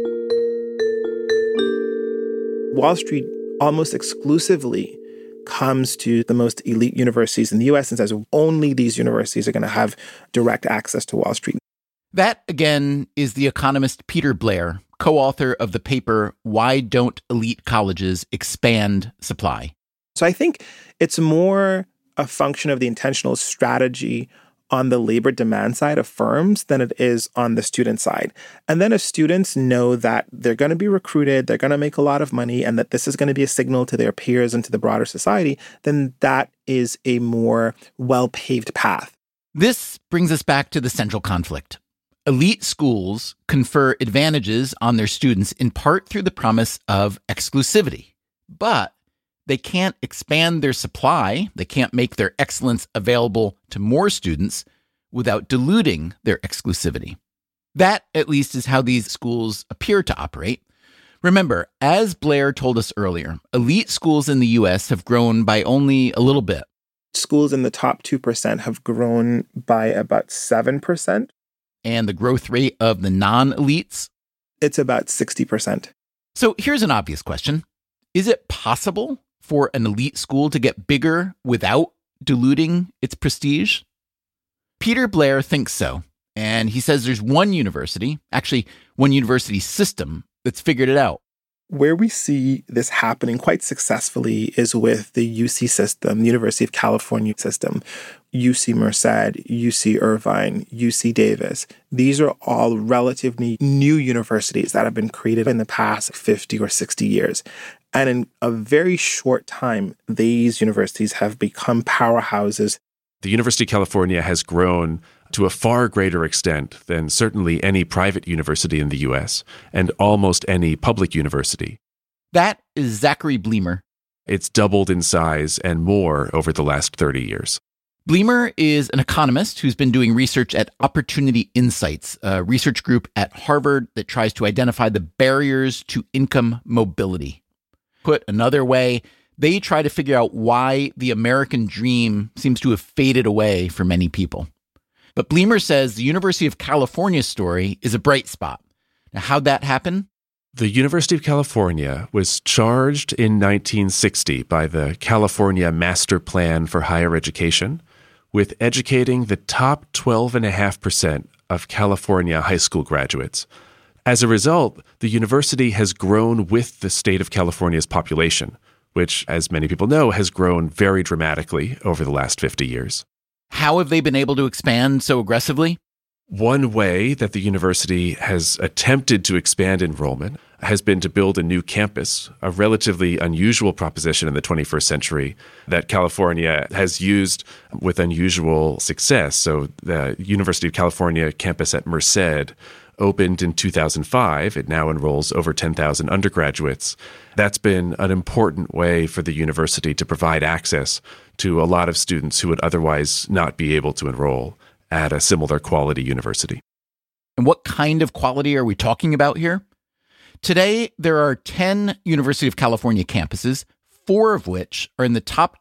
Wall Street almost exclusively comes to the most elite universities in the U.S. and says only these universities are going to have direct access to Wall Street. That, again, is the economist Peter Blair, co-author of the paper, Why Don't Elite Colleges Expand Supply? So I think it's more a function of the intentional strategy on the labor demand side of firms than it is on the student side. And then if students know that they're going to be recruited, they're going to make a lot of money, and that this is going to be a signal to their peers and to the broader society, then that is a more well-paved path. This brings us back to the central conflict. Elite schools confer advantages on their students in part through the promise of exclusivity. But they can't expand their supply, they can't make their excellence available to more students without diluting their exclusivity. That, at least, is how these schools appear to operate. Remember, as Blair told us earlier, elite schools in the U.S. have grown by only a little bit. Schools in the top 2% have grown by about 7%. And the growth rate of the non-elites? It's about 60%. So here's an obvious question. Is it possible for an elite school to get bigger without diluting its prestige? Peter Blair thinks so. And he says there's one university system that's figured it out. Where we see this happening quite successfully is with the UC system, the University of California system, UC Merced, UC Irvine, UC Davis. These are all relatively new universities that have been created in the past 50 or 60 years. And in a very short time, these universities have become powerhouses. The University of California has grown to a far greater extent than certainly any private university in the U.S. and almost any public university. That is Zachary Bleemer. It's doubled in size and more over the last 30 years. Bleemer is an economist who's been doing research at Opportunity Insights, a research group at Harvard that tries to identify the barriers to income mobility. Put another way, they try to figure out why the American dream seems to have faded away for many people. But Bleemer says the University of California's story is a bright spot. Now, how'd that happen? The University of California was charged in 1960 by the California Master Plan for Higher Education with educating the top 12.5% of California high school graduates. As a result, the university has grown with the state of California's population, which, as many people know, has grown very dramatically over the last 50 years. How have they been able to expand so aggressively? One way that the university has attempted to expand enrollment has been to build a new campus, a relatively unusual proposition in the 21st century that California has used with unusual success. So the University of California campus at Merced opened in 2005. It now enrolls over 10,000 undergraduates. That's been an important way for the university to provide access to a lot of students who would otherwise not be able to enroll at a similar quality university. And what kind of quality are we talking about here? Today, there are 10 University of California campuses, 4 of which are in the top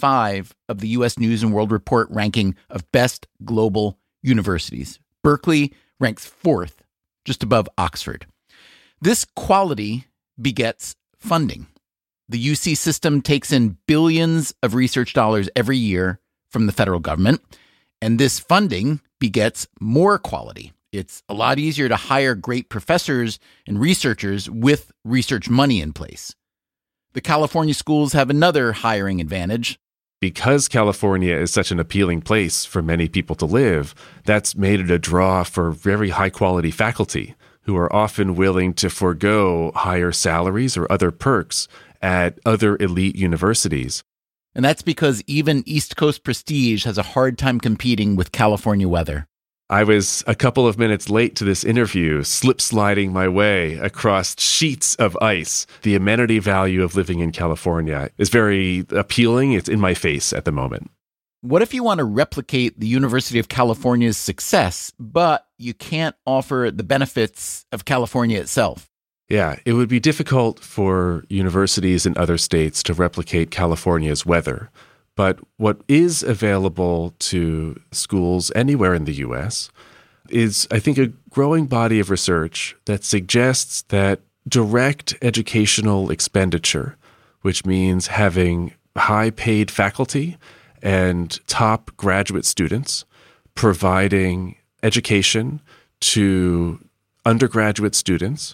25 of the U.S. News and World Report ranking of best global universities. Berkeley ranks 4th, just above Oxford. This quality begets funding. The UC system takes in billions of research dollars every year from the federal government, and this funding begets more quality. It's a lot easier to hire great professors and researchers with research money in place. The California schools have another hiring advantage. Because California is such an appealing place for many people to live, that's made it a draw for very high-quality faculty who are often willing to forego higher salaries or other perks at other elite universities. And that's because even East Coast prestige has a hard time competing with California weather. I was a couple of minutes late to this interview, slip-sliding my way across sheets of ice. The amenity value of living in California is very appealing. It's in my face at the moment. What if you want to replicate the University of California's success, but you can't offer the benefits of California itself? Yeah, it would be difficult for universities in other states to replicate California's weather. But what is available to schools anywhere in the U.S. is, I think, a growing body of research that suggests that direct educational expenditure, which means having high-paid faculty and top graduate students providing education to undergraduate students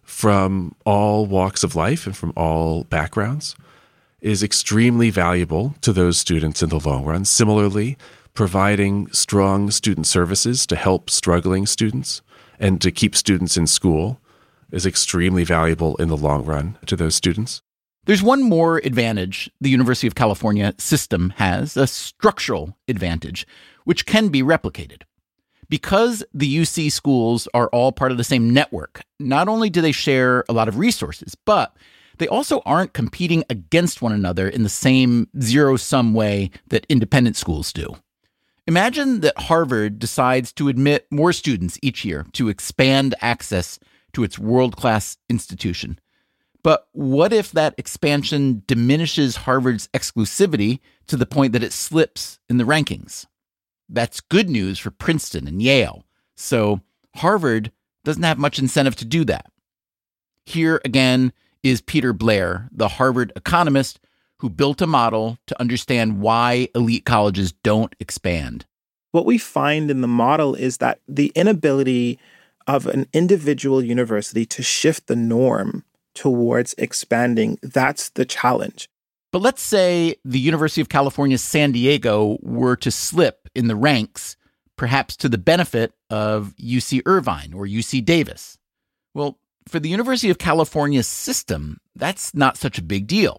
from all walks of life and from all backgrounds, is extremely valuable to those students in the long run. Similarly, providing strong student services to help struggling students and to keep students in school is extremely valuable in the long run to those students. There's one more advantage the University of California system has, a structural advantage, which can be replicated. Because the UC schools are all part of the same network, not only do they share a lot of resources, but they also aren't competing against one another in the same zero-sum way that independent schools do. Imagine that Harvard decides to admit more students each year to expand access to its world-class institution. But what if that expansion diminishes Harvard's exclusivity to the point that it slips in the rankings? That's good news for Princeton and Yale. So Harvard doesn't have much incentive to do that. Here again is Peter Blair, the Harvard economist who built a model to understand why elite colleges don't expand. What we find in the model is that the inability of an individual university to shift the norm towards expanding, that's the challenge. But let's say the University of California, San Diego were to slip in the ranks, perhaps to the benefit of UC Irvine or UC Davis. Well, for the University of California system, that's not such a big deal.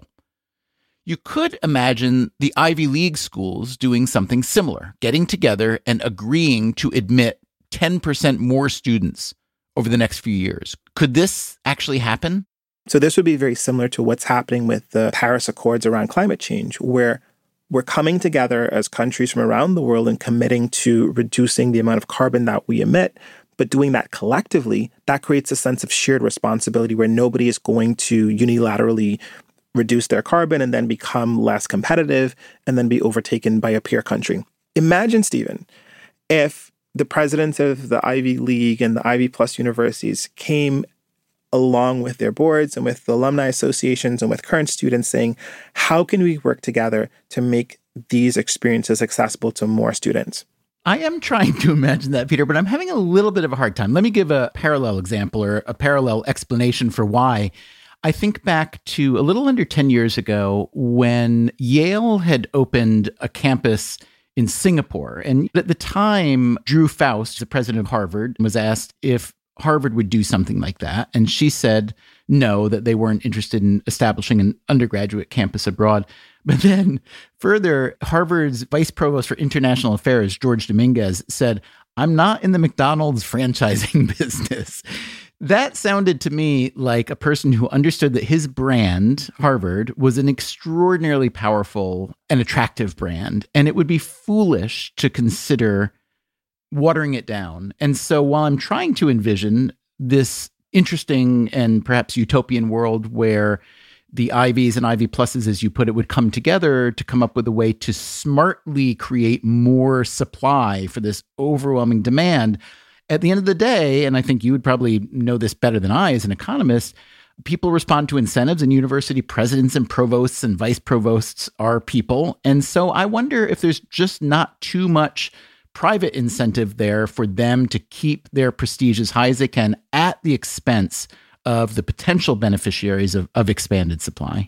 You could imagine the Ivy League schools doing something similar, getting together and agreeing to admit 10% more students over the next few years. Could this actually happen? So this would be very similar to what's happening with the Paris Accords around climate change, where we're coming together as countries from around the world and committing to reducing the amount of carbon that we emit. But doing that collectively, that creates a sense of shared responsibility where nobody is going to unilaterally reduce their carbon and then become less competitive and then be overtaken by a peer country. Imagine, Stephen, if the presidents of the Ivy League and the Ivy Plus universities came along with their boards and with the alumni associations and with current students saying, how can we work together to make these experiences accessible to more students? I am trying to imagine that, Peter, but I'm having a little bit of a hard time. Let me give a parallel example or a parallel explanation for why. I think back to a little under 10 years ago when Yale had opened a campus in Singapore. And at the time, Drew Faust, the president of Harvard, was asked if Harvard would do something like that. And she said no, that they weren't interested in establishing an undergraduate campus abroad. But then further, Harvard's vice provost for international affairs, George Dominguez, said, I'm not in the McDonald's franchising business. That sounded to me like a person who understood that his brand, Harvard, was an extraordinarily powerful and attractive brand, and it would be foolish to consider watering it down. And so while I'm trying to envision this interesting and perhaps utopian world where the Ivies and Ivy Pluses, as you put it, would come together to come up with a way to smartly create more supply for this overwhelming demand, At the end of the day, and I think you would probably know this better than I as an economist, people respond to incentives, and university presidents and provosts and vice provosts are people. And so I wonder if there's just not too much private incentive there for them to keep their prestige as high as they can at the expense of the potential beneficiaries of expanded supply.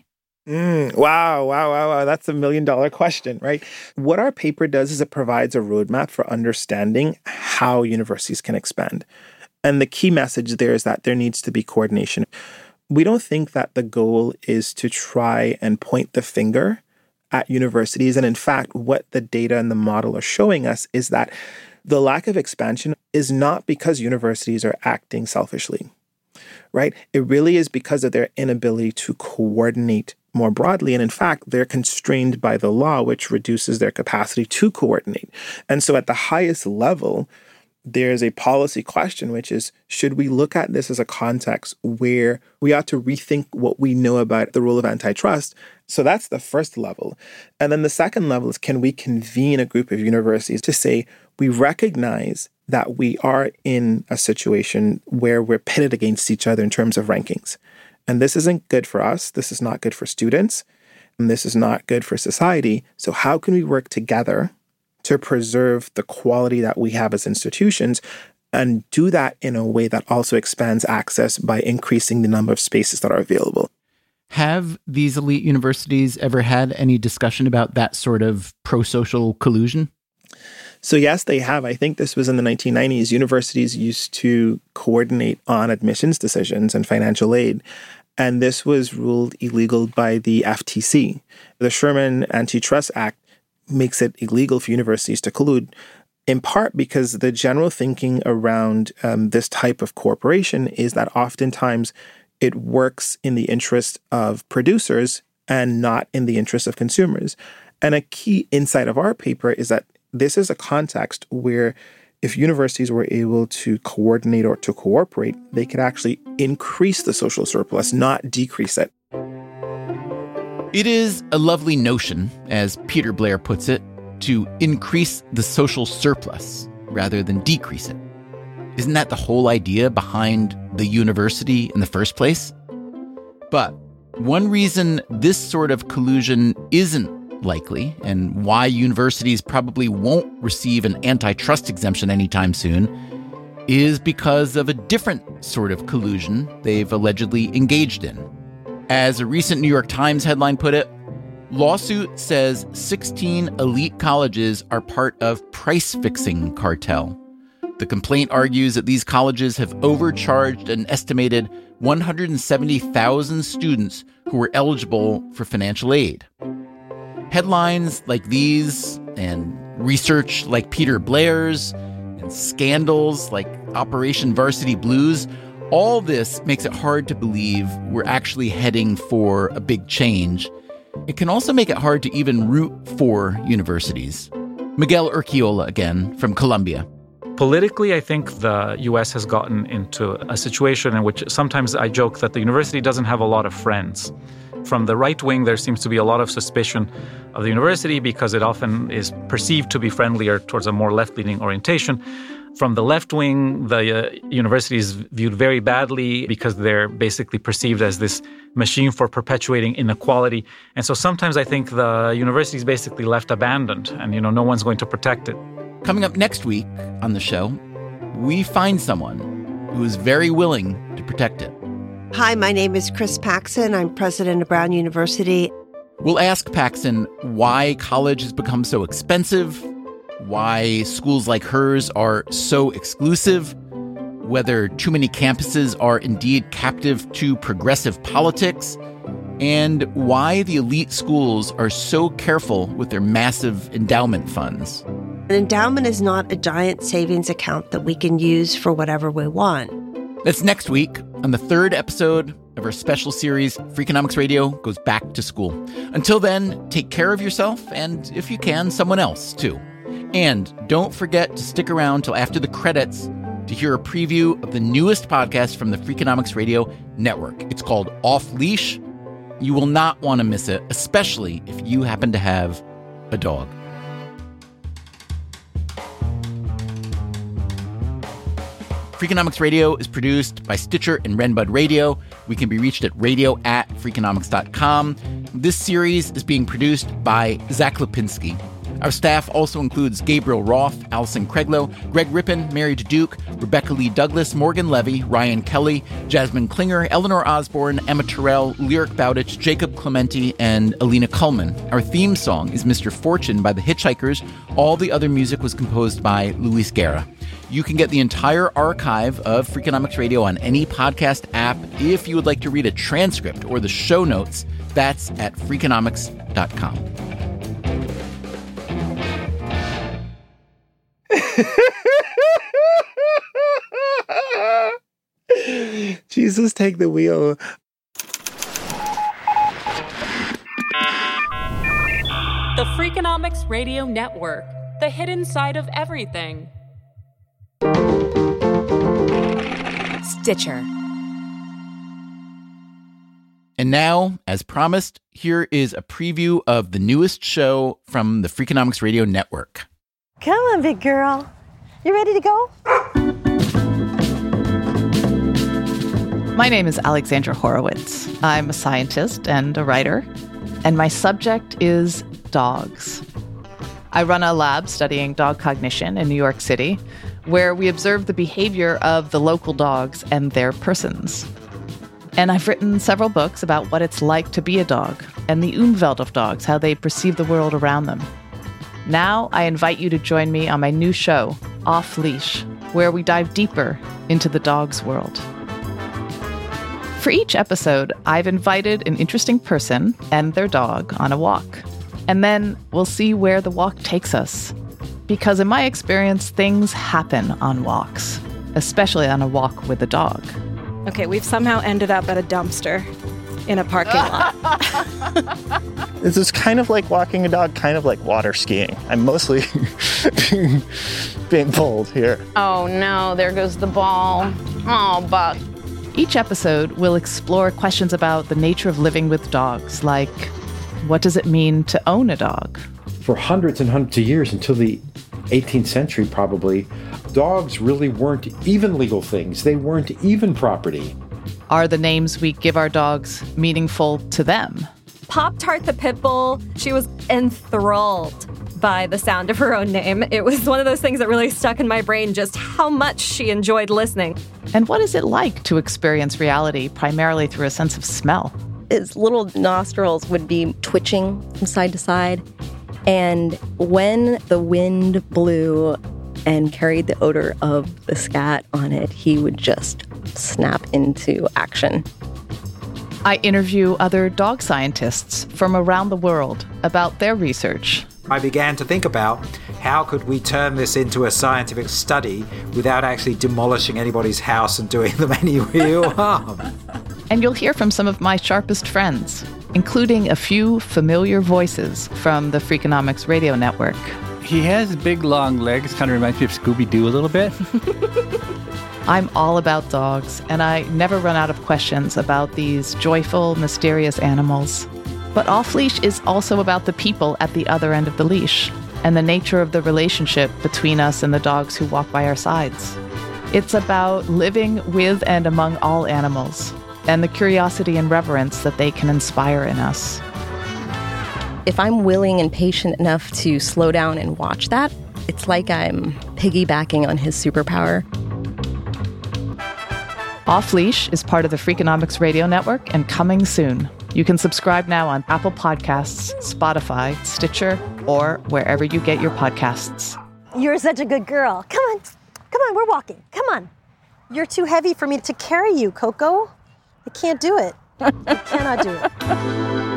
Wow. That's $1 million question, right? What our paper does is it provides a roadmap for understanding how universities can expand. And the key message there is that there needs to be coordination. We don't think that the goal is to try and point the finger at universities. And in fact, what the data and the model are showing us is that the lack of expansion is not because universities are acting selfishly, right? It really is because of their inability to coordinate more broadly. And in fact, they're constrained by the law, which reduces their capacity to coordinate. And so at the highest level, there's a policy question, which is, should we look at this as a context where we ought to rethink what we know about the role of antitrust? So that's the first level. And then the second level is, can we convene a group of universities to say, we recognize that we are in a situation where we're pitted against each other in terms of rankings. And this isn't good for us. This is not good for students. And this is not good for society. So how can we work together to preserve the quality that we have as institutions and do that in a way that also expands access by increasing the number of spaces that are available? Have these elite universities ever had any discussion about that sort of pro-social collusion? So yes, they have. I think this was in the 1990s. Universities used to coordinate on admissions decisions and financial aid. And this was ruled illegal by the FTC. The Sherman Antitrust Act makes it illegal for universities to collude, in part because the general thinking around this type of cooperation is that oftentimes it works in the interest of producers and not in the interest of consumers. And a key insight of our paper is that this is a context where if universities were able to coordinate or to cooperate, they could actually increase the social surplus, not decrease it. It is a lovely notion, as Peter Blair puts it, to increase the social surplus rather than decrease it. Isn't that the whole idea behind the university in the first place? But one reason this sort of collusion isn't likely, and why universities probably won't receive an antitrust exemption anytime soon, is because of a different sort of collusion they've allegedly engaged in. As a recent New York Times headline put it, lawsuit says 16 elite colleges are part of price-fixing cartel. The complaint argues that these colleges have overcharged an estimated 170,000 students who were eligible for financial aid. Headlines like these, and research like Peter Blair's, and scandals like Operation Varsity Blues, all this makes it hard to believe we're actually heading for a big change. It can also make it hard to even root for universities. Miguel Urquiola again, from Columbia. Politically, I think the U.S. has gotten into a situation in which sometimes I joke that the university doesn't have a lot of friends. From the right wing, there seems to be a lot of suspicion of the university because it often is perceived to be friendlier towards a more left-leaning orientation. From the left wing, the university is viewed very badly because they're basically perceived as this machine for perpetuating inequality. And so sometimes I think the university is basically left abandoned and, no one's going to protect it. Coming up next week on the show, we find someone who is very willing to protect it. Hi, my name is Chris Paxson. I'm president of Brown University. We'll ask Paxson why college has become so expensive, why schools like hers are so exclusive, whether too many campuses are indeed captive to progressive politics, and why the elite schools are so careful with their massive endowment funds. An endowment is not a giant savings account that we can use for whatever we want. That's next week on the third episode of our special series, Freakonomics Radio Goes Back to School. Until then, take care of yourself and, if you can, someone else, too. And don't forget to stick around till after the credits to hear a preview of the newest podcast from the Freakonomics Radio Network. It's called Off Leash. You will not want to miss it, especially if you happen to have a dog. Freakonomics Radio is produced by Stitcher and Renbud Radio. We can be reached at radio@freakonomics.com. This series is being produced by Zach Lipinski. Our staff also includes Gabriel Roth, Alison Craiglow, Greg Rippin, Mary Duke, Rebecca Lee Douglas, Morgan Levy, Ryan Kelly, Jasmine Klinger, Eleanor Osborne, Emma Terrell, Lyric Bowditch, Jacob Clementi, and Alina Kuhlman. Our theme song is Mr. Fortune by The Hitchhikers. All the other music was composed by Luis Guerra. You can get the entire archive of Freakonomics Radio on any podcast app. If you would like to read a transcript or the show notes, that's at Freakonomics.com. Jesus, take the wheel. The Freakonomics Radio Network, the hidden side of everything. Stitcher. And now, as promised, here is a preview of the newest show from the Freakonomics Radio Network. Come on, big girl. You ready to go? My name is Alexandra Horowitz. I'm a scientist and a writer, and my subject is dogs. I run a lab studying dog cognition in New York City, where we observe the behavior of the local dogs and their persons. And I've written several books about what it's like to be a dog and the Umwelt of dogs, how they perceive the world around them. Now I invite you to join me on my new show, Off Leash, where we dive deeper into the dog's world. For each episode, I've invited an interesting person and their dog on a walk. And then we'll see where the walk takes us. Because in my experience, things happen on walks, especially on a walk with a dog. Okay, we've somehow ended up at a dumpster in a parking lot. This is kind of like walking a dog, kind of like water skiing. I'm mostly being pulled here. Oh no, there goes the ball. Oh, Buck. Each episode will explore questions about the nature of living with dogs, like what does it mean to own a dog? For hundreds and hundreds of years, until the 18th century probably, dogs really weren't even legal things. They weren't even property. Are the names we give our dogs meaningful to them? Pop-Tart the pit bull, she was enthralled by the sound of her own name. It was one of those things that really stuck in my brain, just how much she enjoyed listening. And what is it like to experience reality primarily through a sense of smell? His little nostrils would be twitching from side to side. And when the wind blew and carried the odor of the scat on it, he would just snap into action. I interview other dog scientists from around the world about their research. I began to think about how could we turn this into a scientific study without actually demolishing anybody's house and doing them any real harm. And you'll hear from some of my sharpest friends, including a few familiar voices from the Freakonomics Radio Network. He has big, long legs. Kind of reminds me of Scooby-Doo a little bit. I'm all about dogs, and I never run out of questions about these joyful, mysterious animals. But Off Leash is also about the people at the other end of the leash and the nature of the relationship between us and the dogs who walk by our sides. It's about living with and among all animals and the curiosity and reverence that they can inspire in us. If I'm willing and patient enough to slow down and watch that, it's like I'm piggybacking on his superpower. Off Leash is part of the Freakonomics Radio Network and coming soon. You can subscribe now on Apple Podcasts, Spotify, Stitcher, or wherever you get your podcasts. You're such a good girl. Come on, we're walking. Come on. You're too heavy for me to carry you, Coco. I can't do it. I cannot do it.